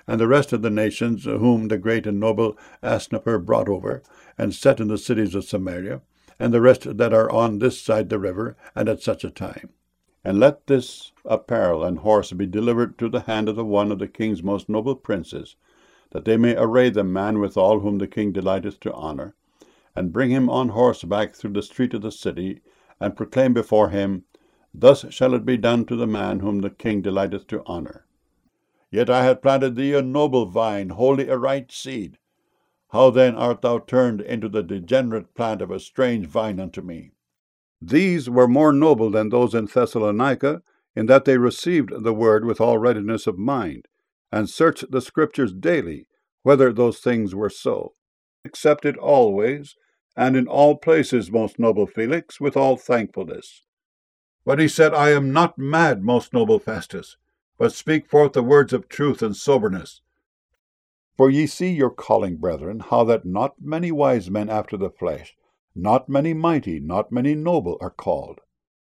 and the rest of the nations whom the great and noble Asnapper brought over, and set in the cities of Samaria, and the rest that are on this side the river, and at such a time. And let this apparel and horse be delivered to the hand of one of the king's most noble princes, that they may array the man withal whom the king delighteth to honour, and bring him on horseback through the street of the city, and proclaim before him, Thus shall it be done to the man whom the king delighteth to honour. Yet I had planted thee a noble vine, wholly a right seed. How then art thou turned into the degenerate plant of a strange vine unto me? These were more noble than those in Thessalonica, in that they received the word with all readiness of mind, and searched the Scriptures daily, whether those things were so. Accepted always, and in all places, most noble Felix, with all thankfulness. But he said, I am not mad, most noble Festus, but speak forth the words of truth and soberness. For ye see your calling, brethren, how that not many wise men after the flesh, not many mighty, not many noble are called.